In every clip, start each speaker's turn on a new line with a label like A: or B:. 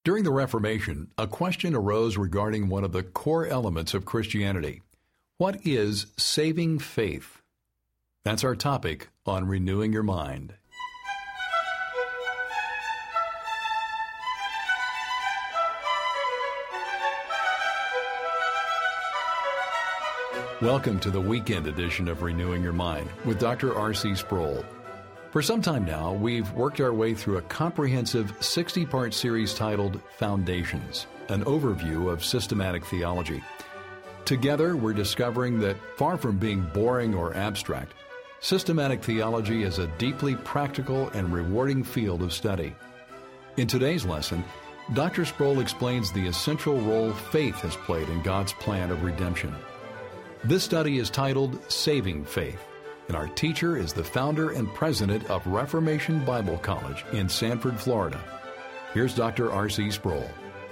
A: During the Reformation, a question arose regarding one of the core elements of Christianity. What is saving faith? That's our topic on Renewing Your Mind. Welcome to the weekend edition of Renewing Your Mind with Dr. R.C. Sproul. For some time now, we've worked our way through a comprehensive 60-part series titled Foundations, an overview of systematic theology. Together, we're discovering that far from being boring or abstract, systematic theology is a deeply practical and rewarding field of study. In today's lesson, Dr. Sproul explains the essential role faith has played in God's plan of redemption. This study is titled Saving Faith, and our teacher is the founder and president of Reformation Bible College in Sanford, Florida. Here's Dr. R.C. Sproul.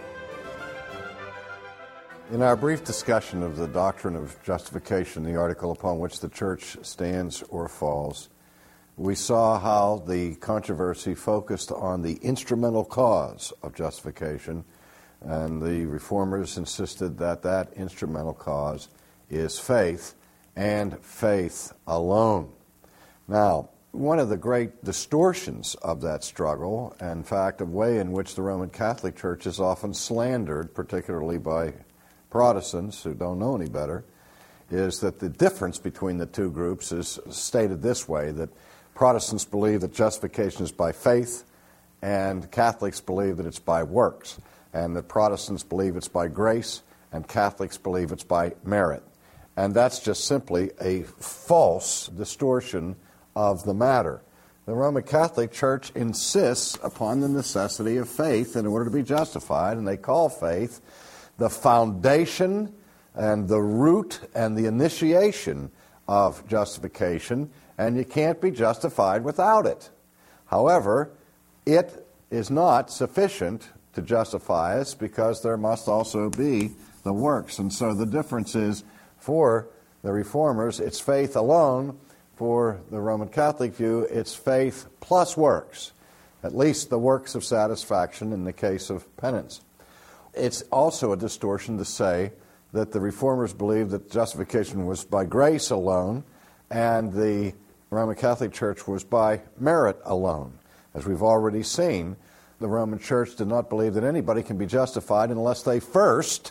B: In our brief discussion of the doctrine of justification, the article upon which the church stands or falls, we saw how the controversy focused on the instrumental cause of justification, and the reformers insisted that that instrumental cause is faith, and faith alone. Now, one of the great distortions of that struggle, in fact, a way in which the Roman Catholic Church is often slandered, particularly by Protestants who don't know any better, is that the difference between the two groups is stated this way, that Protestants believe that justification is by faith, and Catholics believe that it's by works, and that Protestants believe it's by grace, and Catholics believe it's by merit. And that's just simply a false distortion of the matter. The Roman Catholic Church insists upon the necessity of faith in order to be justified, and they call faith the foundation and the root and the initiation of justification, and you can't be justified without it. However, it is not sufficient to justify us because there must also be the works. And so the difference is, for the Reformers, it's faith alone. For the Roman Catholic view, it's faith plus works, at least the works of satisfaction in the case of penance. It's also a distortion to say that the Reformers believed that justification was by grace alone, and the Roman Catholic Church was by merit alone. As we've already seen, the Roman Church did not believe that anybody can be justified unless they first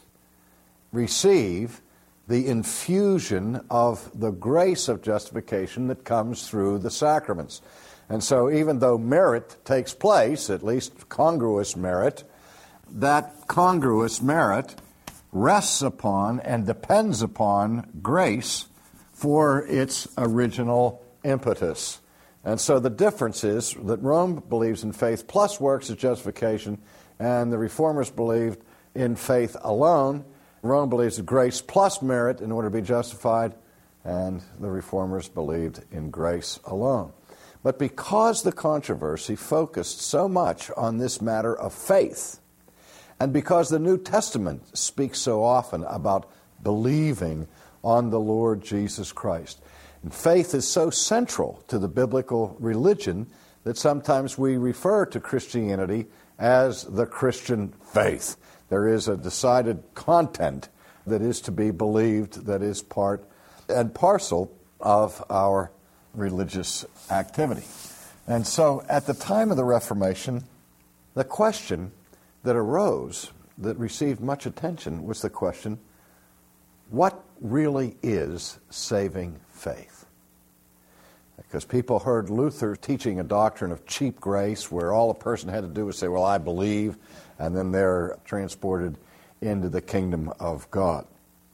B: receive the infusion of the grace of justification that comes through the sacraments. And so even though merit takes place, at least congruous merit, that congruous merit rests upon and depends upon grace for its original impetus. And so the difference is that Rome believes in faith plus works as justification, and the Reformers believed in faith alone. Rome believes in grace plus merit in order to be justified, and the Reformers believed in grace alone. But because the controversy focused so much on this matter of faith, and because the New Testament speaks so often about believing on the Lord Jesus Christ, and faith is so central to the biblical religion that sometimes we refer to Christianity as the Christian faith. There is a decided content that is to be believed, that is part and parcel of our religious activity. And so at the time of the Reformation, the question that arose, that received much attention, was the question, what really is saving faith? Because people heard Luther teaching a doctrine of cheap grace where all a person had to do was say, well, I believe, and then they're transported into the kingdom of God.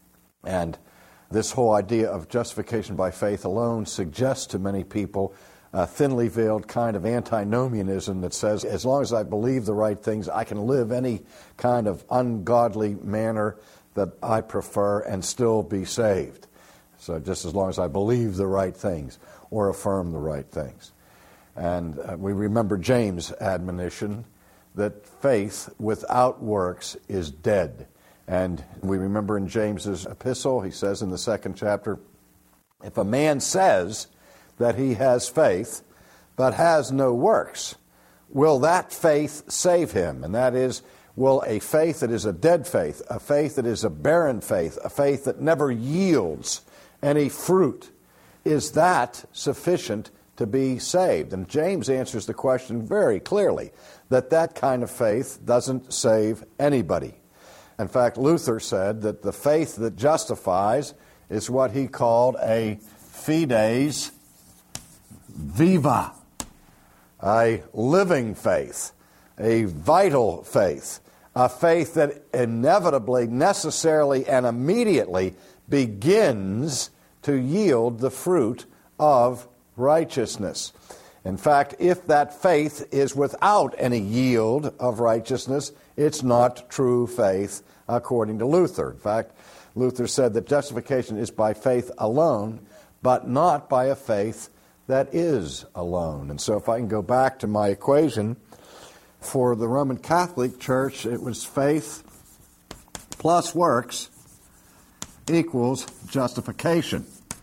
B: And this whole idea of justification by faith alone suggests to many people a thinly veiled kind of antinomianism that says, as long as I believe the right things, I can live any kind of ungodly manner that I prefer and still be saved. So just as long as I believe the right things or affirm the right things. And we remember James' admonition that faith without works is dead. And we remember in James's epistle, he says in the 2nd chapter, if a man says that he has faith but has no works, will that faith save him? And that is, Will a faith that is a dead faith, a faith that is a barren faith, a faith that never yields any fruit, is that sufficient to be saved? And James answers the question very clearly, that kind of faith doesn't save anybody. In fact, Luther said that the faith that justifies is what he called a fides viva, a living faith, a vital faith, a faith that inevitably, necessarily, and immediately begins to yield the fruit of righteousness. In fact, if that faith is without any yield of righteousness, it's not true faith, according to Luther. In fact, Luther said that justification is by faith alone, but not by a faith that is alone. And so if I can go back to my equation, for the Roman Catholic Church, it was faith plus works equals justification.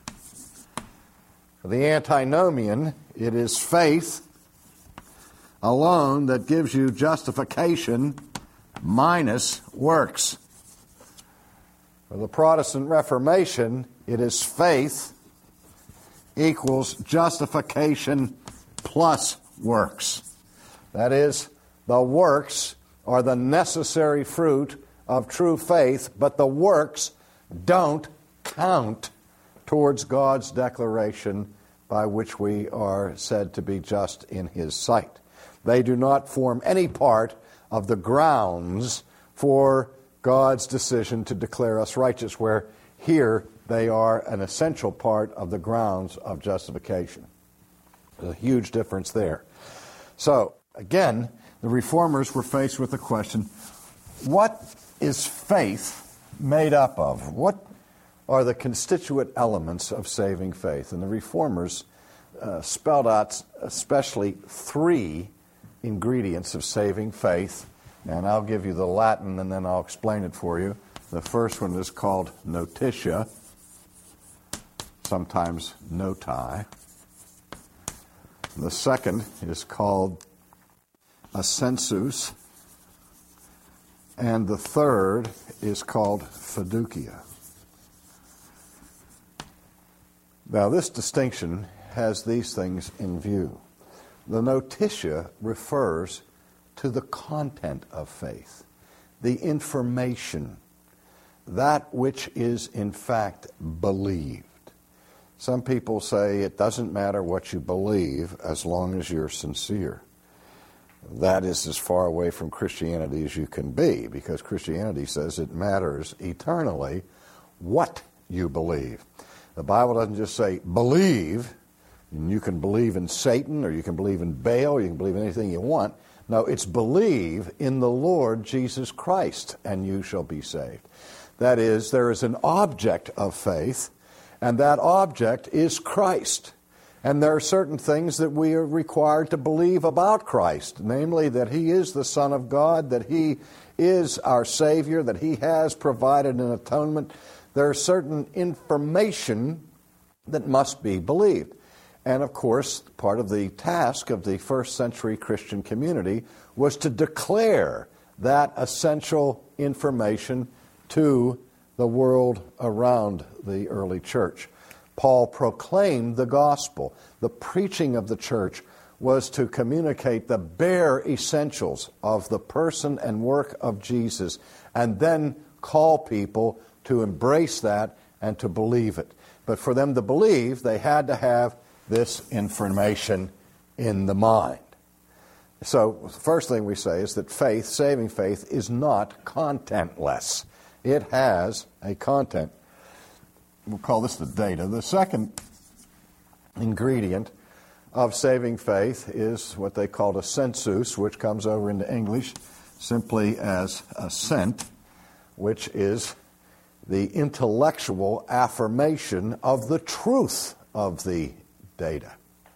B: For the antinomian, it is faith alone that gives you justification minus works. For the Protestant Reformation, it is faith equals justification plus works. That is, the works are the necessary fruit of true faith, but the works don't count towards God's declaration by which we are said to be just in His sight. They do not form any part of the grounds for God's decision to declare us righteous, where here they are an essential part of the grounds of justification. There's a huge difference there. So, again, the Reformers were faced with the question, what is faith made up of? What are the constituent elements of saving faith? And the Reformers spelled out especially 3 ingredients of saving faith. And I'll give you the Latin and then I'll explain it for you. The first one is called notitia, sometimes noti. The second is called assensus. And the third is called fiducia. Now, this distinction has these things in view. The notitia refers to the content of faith, the information, that which is in fact believed. Some people say it doesn't matter what you believe as long as you're sincere. That is as far away from Christianity as you can be, because Christianity says it matters eternally what you believe. The Bible doesn't just say believe, and you can believe in Satan, or you can believe in Baal, or you can believe in anything you want. No, it's believe in the Lord Jesus Christ, and you shall be saved. That is, there is an object of faith, and that object is Christ. And there are certain things that we are required to believe about Christ, namely that He is the Son of God, that He is our Savior, that He has provided an atonement. There are certain information that must be believed. And of course, part of the task of the first century Christian community was to declare that essential information to the world around the early church. Paul proclaimed the gospel. The preaching of the church was to communicate the bare essentials of the person and work of Jesus, and then call people to embrace that and to believe it. But for them to believe, they had to have this information in the mind. So the first thing we say is that faith, saving faith, is not contentless. It has a content. We'll call this the data. The second ingredient of saving faith is what they call assensus, which comes over into English simply as assent, which is the intellectual affirmation of the truth of the data.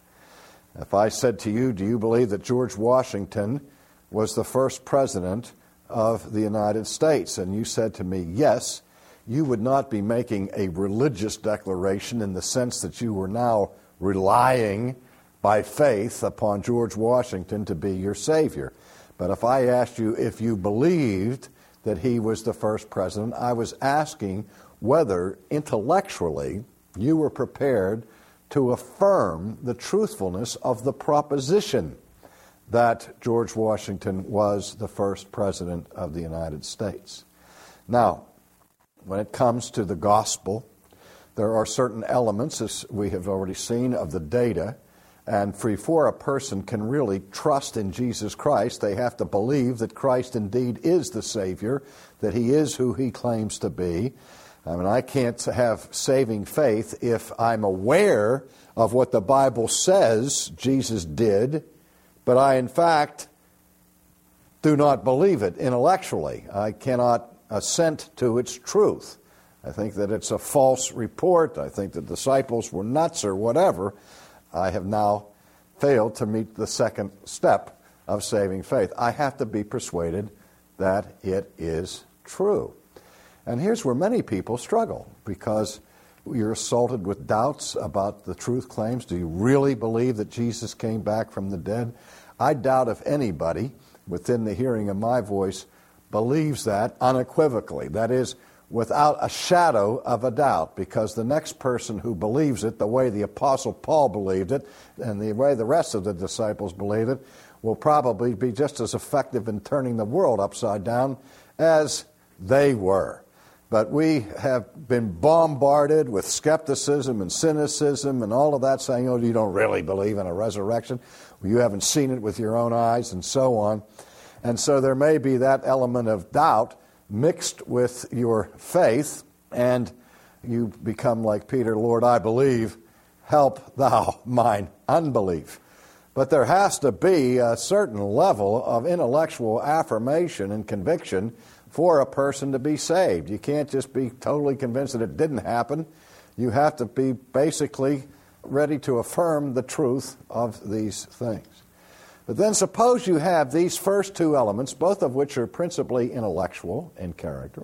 B: If I said to you, do you believe that George Washington was the first president of the United States? And you said to me, yes, you would not be making a religious declaration in the sense that you were now relying by faith upon George Washington to be your Savior. But if I asked you if you believed that he was the first president, I was asking whether intellectually you were prepared to affirm the truthfulness of the proposition that George Washington was the first president of the United States. Now, when it comes to the gospel, there are certain elements, as we have already seen, of the data. And before a person can really trust in Jesus Christ, they have to believe that Christ indeed is the Savior, that he is who he claims to be. I mean, I can't have saving faith if I'm aware of what the Bible says Jesus did, but I, in fact, do not believe it intellectually. I cannot assent to its truth. I think that it's a false report. I think the disciples were nuts or whatever. I have now failed to meet the second step of saving faith. I have to be persuaded that it is true. And here's where many people struggle, because you're assaulted with doubts about the truth claims. Do you really believe that Jesus came back from the dead? I doubt if anybody within the hearing of my voice believes that unequivocally. That is, without a shadow of a doubt, because the next person who believes it the way the Apostle Paul believed it and the way the rest of the disciples believe it will probably be just as effective in turning the world upside down as they were. But we have been bombarded with skepticism and cynicism and all of that, saying, oh, you don't really believe in a resurrection. Well, you haven't seen it with your own eyes, and so on. And so there may be that element of doubt mixed with your faith, and you become like Peter, Lord, I believe, help thou mine unbelief. But there has to be a certain level of intellectual affirmation and conviction for a person to be saved. You can't just be totally convinced that it didn't happen. You have to be basically ready to affirm the truth of these things. But then suppose you have these first two elements, both of which are principally intellectual in character.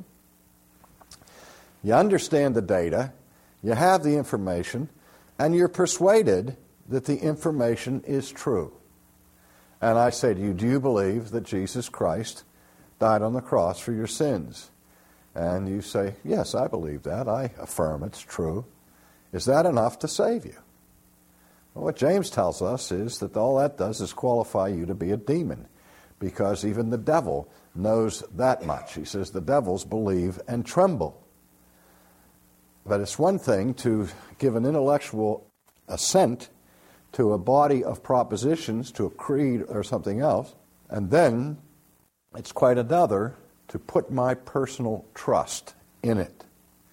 B: You understand the data, you have the information, and you're persuaded that the information is true. And I say to you, do you believe that Jesus Christ died on the cross for your sins? And you say, yes, I believe that. I affirm it's true. Is that enough to save you? Well, what James tells us is that all that does is qualify you to be a demon, because even the devil knows that much. He says the devils believe and tremble. But it's one thing to give an intellectual assent to a body of propositions, to a creed or something else, and then it's quite another to put my personal trust in it.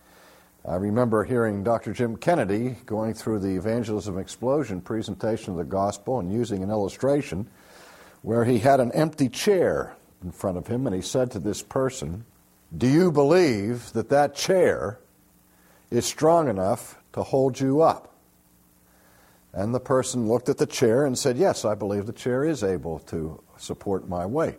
B: I remember hearing Dr. Jim Kennedy going through the Evangelism Explosion presentation of the gospel and using an illustration where he had an empty chair in front of him, and he said to this person, do you believe that that chair is strong enough to hold you up? And the person looked at the chair and said, yes, I believe the chair is able to support my weight.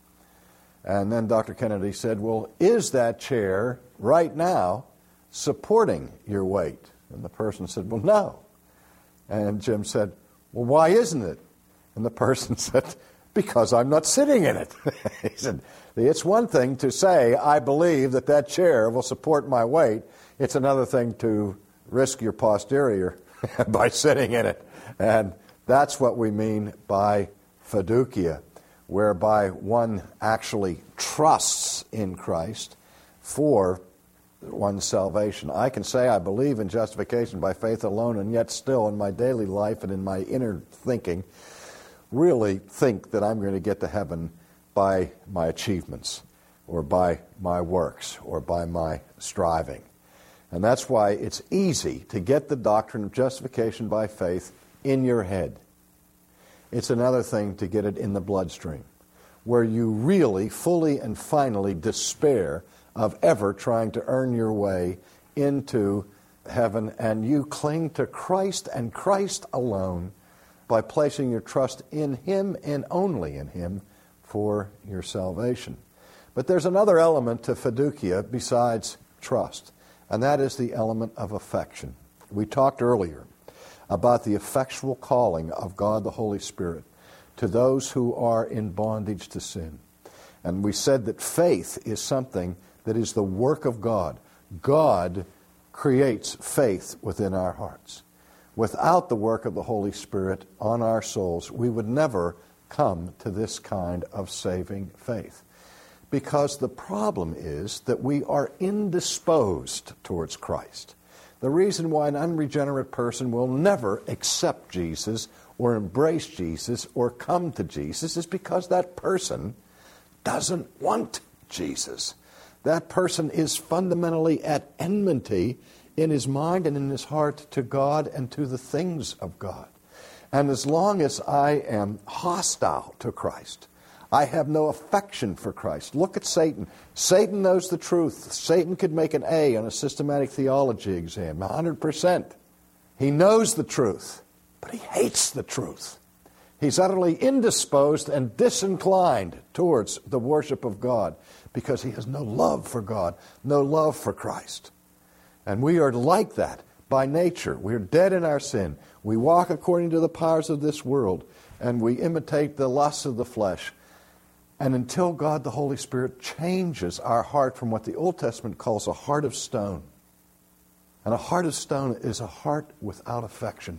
B: And then Dr. Kennedy said, well, is that chair right now supporting your weight? And the person said, well, no. And Jim said, well, why isn't it? And the person said, because I'm not sitting in it. He said, it's one thing to say, I believe that that chair will support my weight. It's another thing to risk your posterior by sitting in it. And that's what we mean by fiducia, whereby one actually trusts in Christ for one's salvation. I can say I believe in justification by faith alone, and yet still in my daily life and in my inner thinking really think that I'm going to get to heaven by my achievements or by my works or by my striving. And that's why it's easy to get the doctrine of justification by faith in your head. It's another thing to get it in the bloodstream, where you really, fully, and finally despair of ever trying to earn your way into heaven, and you cling to Christ and Christ alone by placing your trust in Him and only in Him for your salvation. But there's another element to fiducia besides trust, and that is the element of affection. We talked earlier about the effectual calling of God the Holy Spirit to those who are in bondage to sin. And we said that faith is something that is the work of God. God creates faith within our hearts. Without the work of the Holy Spirit on our souls, we would never come to this kind of saving faith. Because the problem is that we are indisposed towards Christ. The reason why an unregenerate person will never accept Jesus or embrace Jesus or come to Jesus is because that person doesn't want Jesus. That person is fundamentally at enmity in his mind and in his heart to God and to the things of God. And as long as I am hostile to Christ, I have no affection for Christ. Look at Satan. Satan knows the truth. Satan could make an A on a systematic theology exam, 100%. He knows the truth, but he hates the truth. He's utterly indisposed and disinclined towards the worship of God because he has no love for God, no love for Christ. And we are like that by nature. We're dead in our sin. We walk according to the powers of this world, and we imitate the lusts of the flesh. And until God, the Holy Spirit, changes our heart from what the Old Testament calls a heart of stone. And a heart of stone is a heart without affection.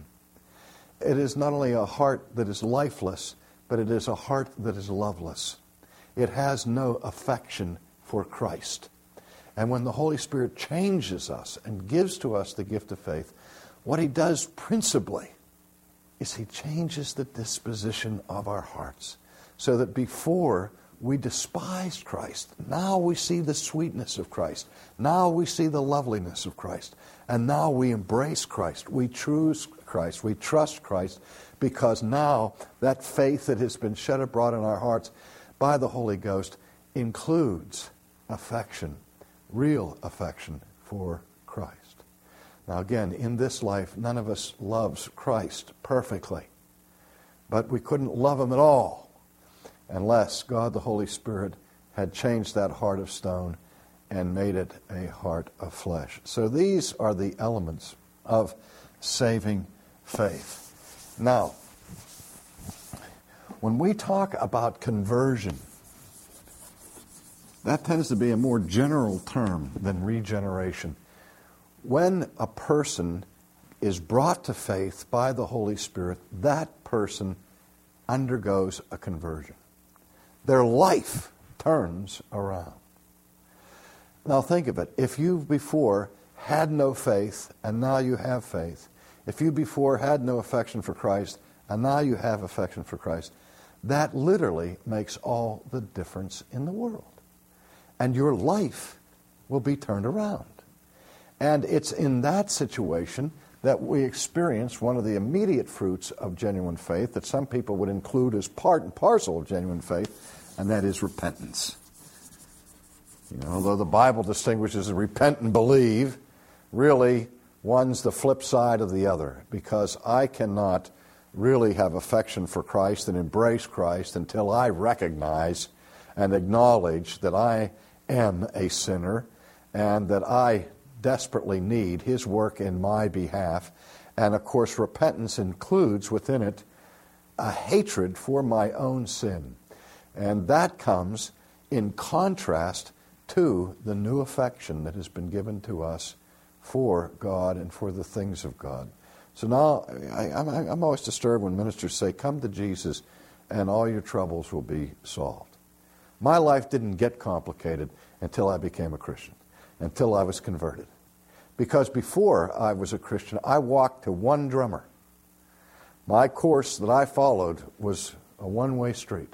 B: It is not only a heart that is lifeless, but it is a heart that is loveless. It has no affection for Christ. And when the Holy Spirit changes us and gives to us the gift of faith, what he does principally is he changes the disposition of our hearts. So that before we despised Christ, now we see the sweetness of Christ. Now we see the loveliness of Christ. And now we embrace Christ. We choose Christ. We trust Christ because now that faith that has been shed abroad in our hearts by the Holy Ghost includes affection, real affection for Christ. Now again, in this life, none of us loves Christ perfectly. But we couldn't love him at all unless God the Holy Spirit had changed that heart of stone and made it a heart of flesh. So these are the elements of saving faith. Now, when we talk about conversion, that tends to be a more general term than regeneration. When a person is brought to faith by the Holy Spirit, that person undergoes a conversion. Their life turns around. Now think of it. If you before had no faith and now you have faith, if you before had no affection for Christ and now you have affection for Christ, that literally makes all the difference in the world. And your life will be turned around. And it's in that situation that we experience one of the immediate fruits of genuine faith that some people would include as part and parcel of genuine faith, and that is repentance. You know, although the Bible distinguishes repent and believe, really one's the flip side of the other, because I cannot really have affection for Christ and embrace Christ until I recognize and acknowledge that I am a sinner and that I desperately need his work in my behalf. And of course, repentance includes within it a hatred for my own sin. And that comes in contrast to the new affection that has been given to us for God and for the things of God. So now, I'm always disturbed when ministers say, come to Jesus and all your troubles will be solved. My life didn't get complicated until I became a Christian, until I was converted. Because before I was a Christian, I walked to one drummer. My course that I followed was a one-way street.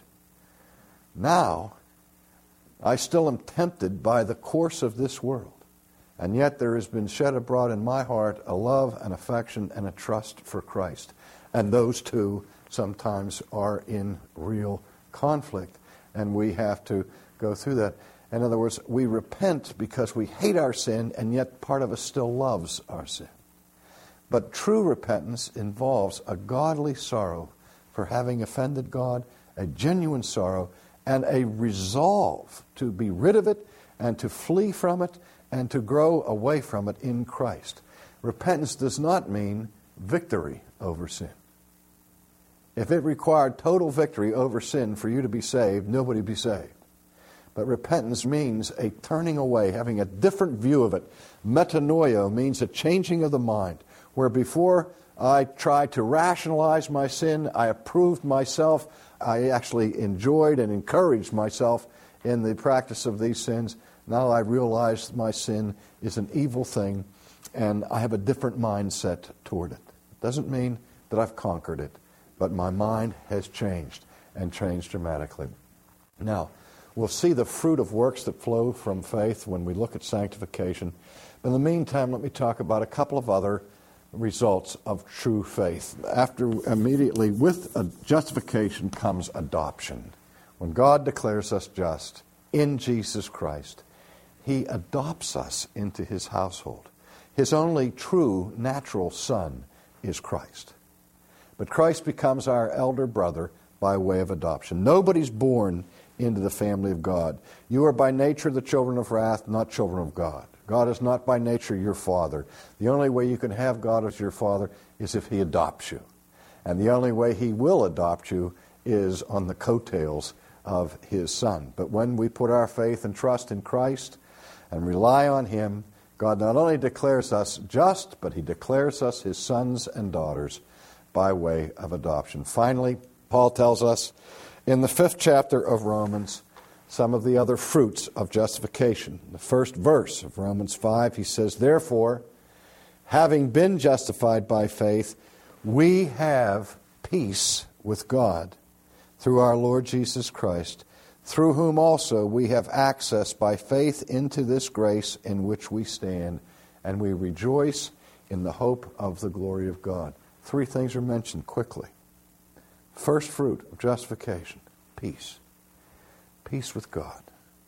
B: Now, I still am tempted by the course of this world. And yet there has been shed abroad in my heart a love, an affection, and a trust for Christ. And those two sometimes are in real conflict. And we have to go through that. In other words, we repent because we hate our sin, and yet part of us still loves our sin. But true repentance involves a godly sorrow for having offended God, a genuine sorrow, and a resolve to be rid of it and to flee from it and to grow away from it in Christ. Repentance does not mean victory over sin. If it required total victory over sin for you to be saved, nobody would be saved. But repentance means a turning away, having a different view of it. Metanoia means a changing of the mind, where before I tried to rationalize my sin, I approved myself, I actually enjoyed and encouraged myself in the practice of these sins. Now I realize my sin is an evil thing, and I have a different mindset toward it. It doesn't mean that I've conquered it, but my mind has changed, and changed dramatically. Now, we'll see the fruit of works that flow from faith when we look at sanctification. But in the meantime, let me talk about a couple of other results of true faith. Immediately with justification comes adoption. When God declares us just in Jesus Christ, He adopts us into His household. His only true natural son is Christ. But Christ becomes our elder brother by way of adoption. Nobody's born into the family of God. You are by nature the children of wrath, not children of God. God is not by nature your father. The only way you can have God as your father is if He adopts you. And the only way He will adopt you is on the coattails of His Son. But when we put our faith and trust in Christ and rely on Him, God not only declares us just, but He declares us His sons and daughters by way of adoption. Finally, Paul tells us in the 5th chapter of Romans some of the other fruits of justification. The first verse of Romans 5, he says, "Therefore, having been justified by faith, we have peace with God through our Lord Jesus Christ, through whom also we have access by faith into this grace in which we stand, and we rejoice in the hope of the glory of God." 3 things are mentioned quickly. First fruit of justification, peace. Peace with God.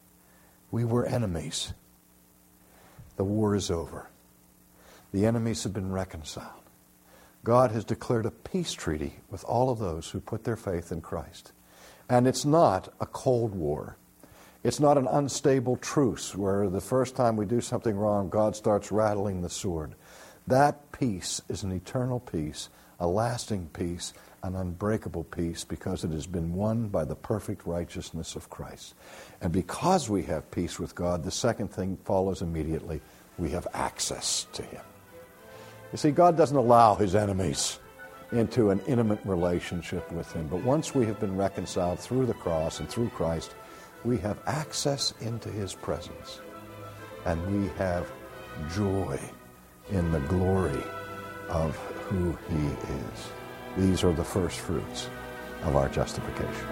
B: We were enemies. The war is over. The enemies have been reconciled. God has declared a peace treaty with all of those who put their faith in Christ. And it's not a cold war. It's not an unstable truce where the first time we do something wrong, God starts rattling the sword. That peace is an eternal peace, a lasting peace, an unbreakable peace, because it has been won by the perfect righteousness of Christ. And because we have peace with God, the second thing follows immediately. We have access to Him. You see, God doesn't allow His enemies into an intimate relationship with Him. But once we have been reconciled through the cross and through Christ, we have access into His presence. And we have joy in the glory of who He is. These are the first fruits of our justification.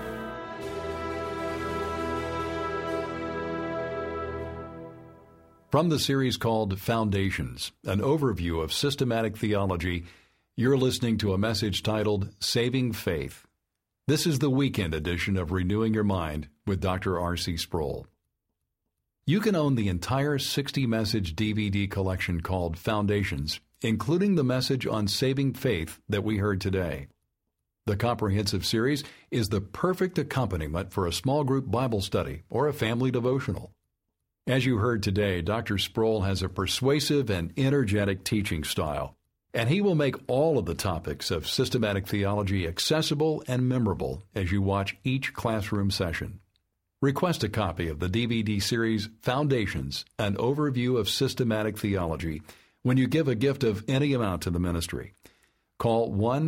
A: From the series called Foundations, an overview of systematic theology, you're listening to a message titled Saving Faith. This is the weekend edition of Renewing Your Mind with Dr. R.C. Sproul. You can own the entire 60-message DVD collection called Foundations, including the message on saving faith that we heard today. The comprehensive series is the perfect accompaniment for a small group Bible study or a family devotional. As you heard today, Dr. Sproul has a persuasive and energetic teaching style, and he will make all of the topics of systematic theology accessible and memorable as you watch each classroom session. Request a copy of the DVD series Foundations, an overview of systematic theology, when you give a gift of any amount to the ministry. Call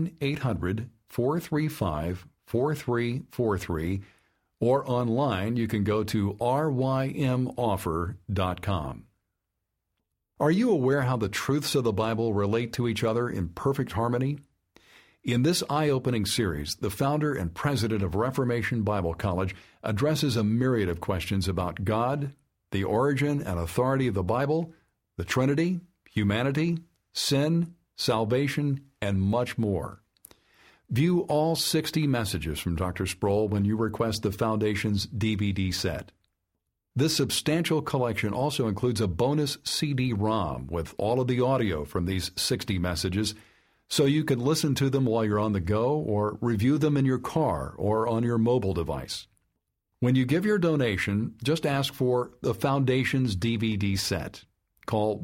A: 1-800-435-4343, or online you can go to rymoffer.com. Are you aware how the truths of the Bible relate to each other in perfect harmony? In this eye-opening series, the founder and president of Reformation Bible College addresses a myriad of questions about God, the origin and authority of the Bible, the Trinity, humanity, sin, salvation, and much more. View all 60 messages from Dr. Sproul when you request the Foundations DVD set. This substantial collection also includes a bonus CD-ROM with all of the audio from these 60 messages, so you can listen to them while you're on the go or review them in your car or on your mobile device. When you give your donation, just ask for the Foundations DVD set. Call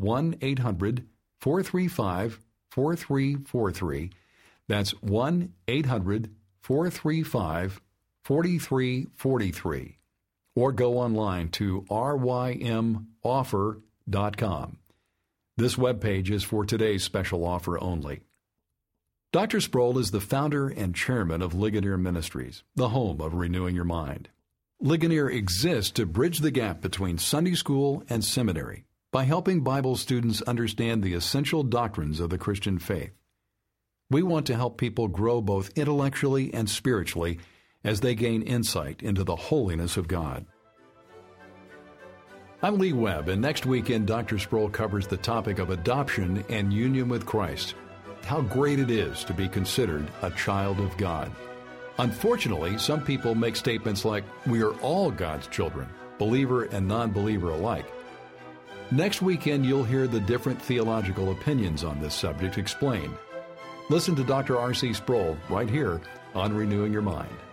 A: 1-800-435-4343. That's 1-800-435-4343. 888-435-4343 or go online to rymoffer.com. This webpage is for today's special offer only. Dr. Sproul is the founder and chairman of Ligonier Ministries, the home of Renewing Your Mind. Ligonier exists to bridge the gap between Sunday school and seminary by helping Bible students understand the essential doctrines of the Christian faith. We want to help people grow both intellectually and spiritually as they gain insight into the holiness of God. I'm Lee Webb, and next weekend Dr. Sproul covers the topic of adoption and union with Christ. How great it is to be considered a child of God. Unfortunately, some people make statements like, "We are all God's children," believer and non-believer alike. Next weekend, you'll hear the different theological opinions on this subject explained. Listen to Dr. R.C. Sproul right here on Renewing Your Mind.